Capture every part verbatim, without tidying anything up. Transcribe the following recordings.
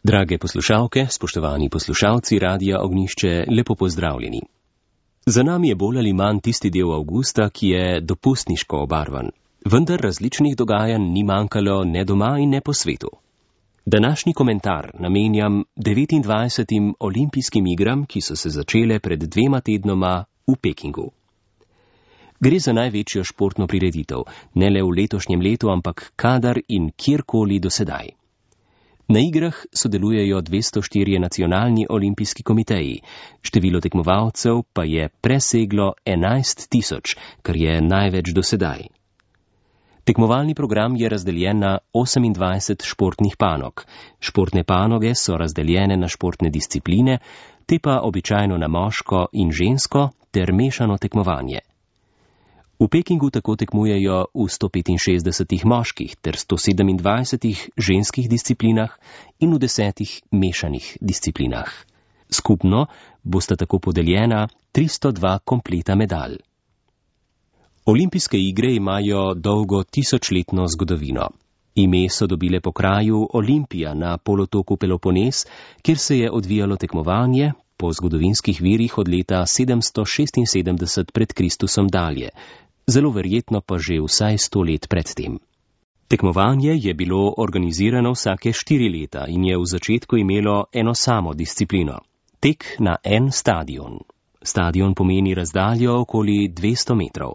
Drage poslušalke, spoštovani poslušalci Radia Ognjišče, lepo pozdravljeni. Za nami je bolj ali manj tisti del avgusta, ki je dopustniško obarvan. Vendar različnih dogajanj ni manjkalo ne doma in ne po svetu. Današnji komentar namenjam devetindvajsetim olimpijskim igram, ki so se začele pred dvema tednoma v Pekingu. Gre za največjo športno prireditev, ne le v letošnjem letu, ampak kadar in kjerkoli do sedaj. Na igrah sodelujejo dvesto štirje nacionalni olimpijski komiteji, število tekmovalcev pa je preseglo enajst tisoč, kar je največ do sedaj. Tekmovalni program je razdeljen na osemindvajset športnih panog. Športne panoge so razdeljene na športne discipline, te pa običajno na moško in žensko ter mešano tekmovanje. V Pekingu tako tekmujejo v sto petinšestdesetih moških ter sto sedemindvajsetih ženskih disciplinah in v desetih mešanih disciplinah. Skupno bosta tako podeljena tristo dva kompleta medalj. Olimpijske igre imajo dolgo tisočletno zgodovino. Ime so dobile po kraju Olimpija na polotoku Pelopones, kjer se je odvijalo tekmovanje po zgodovinskih virih od leta sedemsto šestinsedemdeset pred Kristusom dalje, zelo verjetno pa že vsaj sto let predtem. Tekmovanje je bilo organizirano vsake štiri leta in je v začetku imelo eno samo disciplino. Tek na en stadion. Stadion pomeni razdaljo okoli dvesto metrov.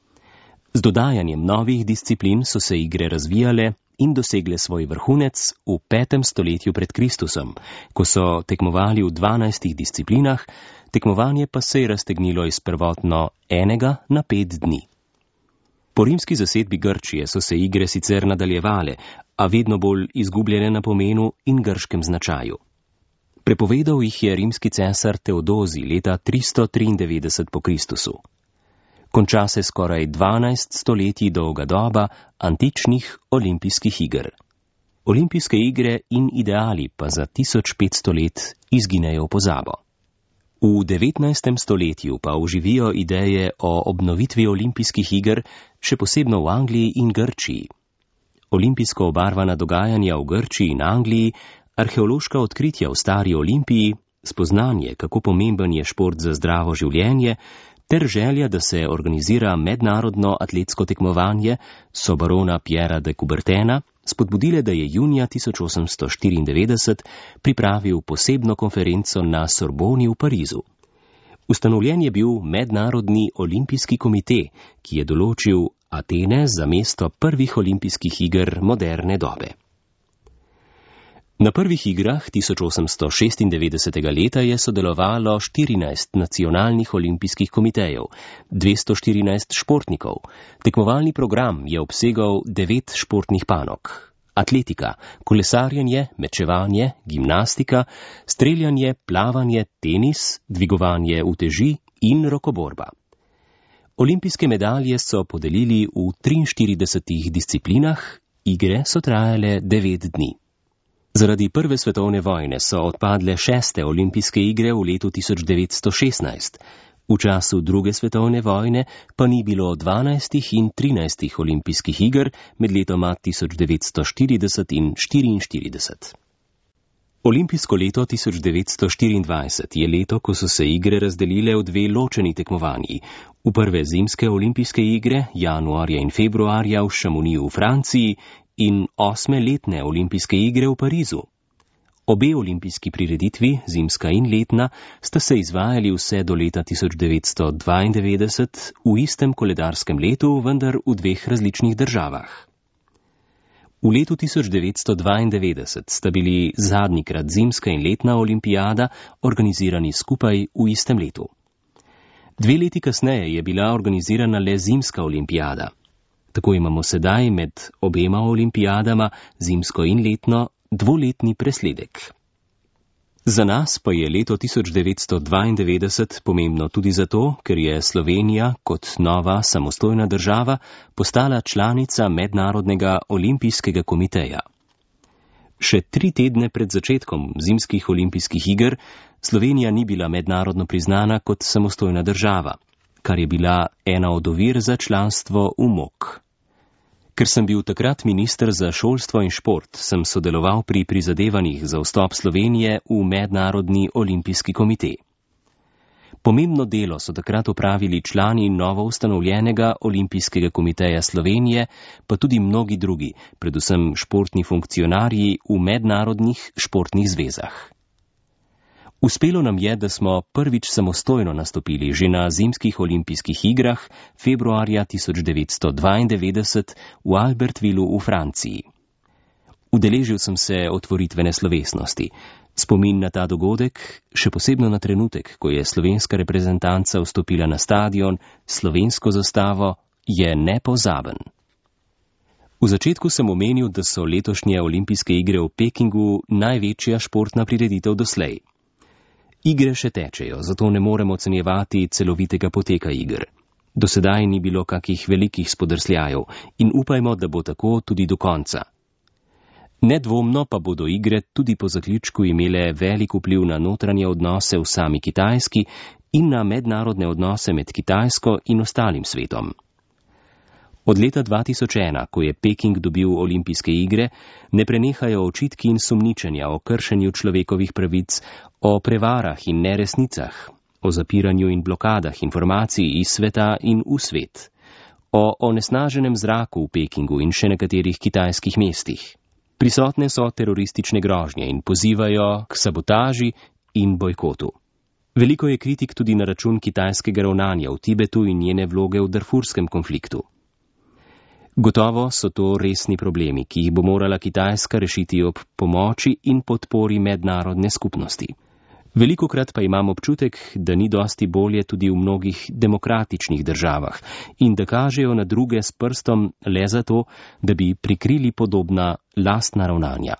Z dodajanjem novih disciplin so se igre razvijale in dosegle svoj vrhunec v petem stoletju pred Kristusom, ko so tekmovali v dvanajstih disciplinah, tekmovanje pa se je raztegnilo iz prvotno enega na pet dni. Po rimski zasedbi Grčije so se igre sicer nadaljevale, a vedno bolj izgubljene na pomenu in grškem značaju. Prepovedal jih je rimski cesar Teodozij leta tristo triindevetdeset po Kristusu. Konča se skoraj dvanajst stoletij dolga doba antičnih olimpijskih iger. Olimpijske igre in ideali pa za tisoč petsto let izginejo v pozabo. V devetnajstem stoletju pa oživijo ideje o obnovitvi olimpijskih iger, še posebno v Angliji in Grčiji. Olimpijsko obarvana dogajanja v Grčiji in Angliji, arheološka odkritja v stari Olimpiji, spoznanje, kako pomemben je šport za zdravo življenje, ter želja, da se organizira mednarodno atletsko tekmovanje, so barona Pierra de Coubertina spodbudile, da je junija tisoč osemsto štiriindevetdeset pripravil posebno konferenco na Sorboni v Parizu. Ustanovljen je bil Mednarodni olimpijski komite, ki je določil Atene za mesto prvih olimpijskih iger moderne dobe. Na prvih igrah tisoč osemsto šestindevetdesetega leta je sodelovalo štirinajst nacionalnih olimpijskih komitejev, dvesto štirinajst športnikov. Tekmovalni program je obsegal devet športnih panog: atletika, kolesarjenje, mečevanje, gimnastika, streljanje, plavanje, tenis, dvigovanje uteži in rokoborba. Olimpijske medalje so podelili v triinštiridesetih disciplinah, igre so trajale devet dni. Zaradi prve svetovne vojne so odpadle šeste olimpijske igre v letu tisoč devetsto šestnajst. V času druge svetovne vojne pa ni bilo dvanajstih in trinajstih olimpijskih iger med letoma tisoč devetsto štirideset in štiriinštirideset. Olimpijsko leto tisoč devetsto štiriindvajset je leto, ko so se igre razdelile v dve ločeni tekmovanji. V prve zimske olimpijske igre, januarja in februarja v Chamonixu v Franciji, in osme letne olimpijske igre v Parizu. Obe olimpijski prireditvi, zimska in letna, sta se izvajali vse do leta tisoč devetsto dvaindevetdeset v istem koledarskem letu, vendar v dveh različnih državah. V letu tisoč devetsto dvaindevetdeset sta bili zadnjikrat zimska in letna olimpijada organizirani skupaj v istem letu. Dve leti kasneje je bila organizirana le zimska olimpijada. Tako imamo sedaj med obema olimpijadama, zimsko in letno, dvoletni presledek. Za nas pa je leto tisoč devetsto dvaindevetdeset pomembno tudi zato, ker je Slovenija kot nova samostojna država postala članica Mednarodnega olimpijskega komiteja. Še tri tedne pred začetkom zimskih olimpijskih iger Slovenija ni bila mednarodno priznana kot samostojna država, kar je bila ena od ovir za članstvo v M O K. Ker sem bil takrat minister za šolstvo in šport, sem sodeloval pri prizadevanjih za vstop Slovenije v Mednarodni olimpijski komite. Pomembno delo so takrat opravili člani novo ustanovljenega Olimpijskega komiteja Slovenije, pa tudi mnogi drugi, predvsem športni funkcionarji v mednarodnih športnih zvezah. Uspelo nam je, da smo prvič samostojno nastopili že na zimskih olimpijskih igrah februarja tisoč devetsto dvaindevetdeset v Albertvillu v Franciji. Udeležil sem se otvoritvene slovesnosti. Spomin na ta dogodek, še posebno na trenutek, ko je slovenska reprezentanca vstopila na stadion s slovensko zastavo, je nepozaben. V začetku sem omenil, da so letošnje olimpijske igre v Pekingu največja športna prireditev doslej. Igre še tečejo, zato ne moremo ocenjevati celovitega poteka iger. Do sedaj ni bilo kakih velikih spodrsljajev in upajmo, da bo tako tudi do konca. Nedvomno pa bodo igre tudi po zaključku imele velik vpliv na notranje odnose v sami Kitajski in na mednarodne odnose med Kitajsko in ostalim svetom. Od leta dva tisoč ena, ko je Peking dobil olimpijske igre, ne prenehajo očitki in sumničenja o kršenju človekovih pravic, o prevarah in neresnicah, o zapiranju in blokadah informacij iz sveta in v svet, o onesnaženem zraku v Pekingu in še nekaterih kitajskih mestih. Prisotne so teroristične grožnje in pozivajo k sabotaži in bojkotu. Veliko je kritik tudi na račun kitajskega ravnanja v Tibetu in njene vloge v darfurskem konfliktu. Gotovo so to resni problemi, ki jih bo morala Kitajska rešiti ob pomoči in podpori mednarodne skupnosti. Velikokrat pa imam občutek, da ni dosti bolje tudi v mnogih demokratičnih državah in da kažejo na druge s prstom le zato, da bi prikrili podobna lastna ravnanja.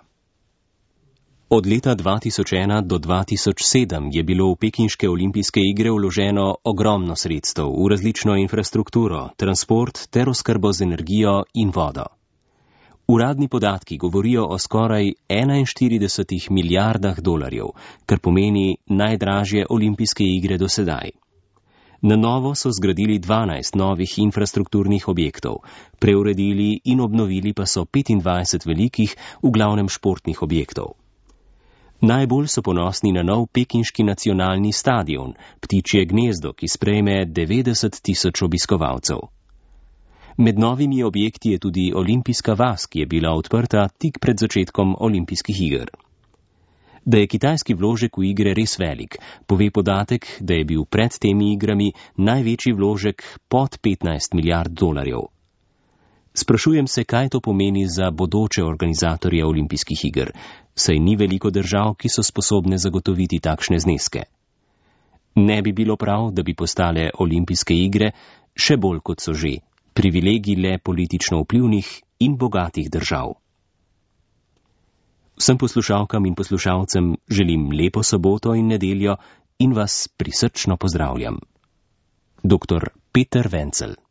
Od leta dva tisoč ena do dva tisoč sedem je bilo v pekinške olimpijske igre vloženo ogromno sredstev v različno infrastrukturo, transport ter oskrbo z energijo in vodo. Uradni podatki govorijo o skoraj enainštiridesetih milijardah dolarjev, kar pomeni najdražje olimpijske igre do sedaj. Na novo so zgradili dvanajst novih infrastrukturnih objektov, preuredili in obnovili pa so petindvajset velikih, v glavnem športnih objektov. Najbolj so ponosni na nov pekinški nacionalni stadion, Ptičje gnezdo, ki sprejme devetdeset tisoč obiskovalcev. Med novimi objekti je tudi olimpijska vas, ki je bila odprta tik pred začetkom olimpijskih iger. Da je kitajski vložek v igre res velik, pove podatek, da je bil pred temi igrami največji vložek pod petnajst milijard dolarjev. Sprašujem se, kaj to pomeni za bodoče organizatorje olimpijskih iger, saj ni veliko držav, ki so sposobne zagotoviti takšne zneske. Ne bi bilo prav, da bi postale olimpijske igre, še bolj kot so že, privilegij le politično vplivnih in bogatih držav. Vsem poslušalkam in poslušalcem želim lepo soboto in nedeljo in vas prisrčno pozdravljam. doktor Peter Wenzel.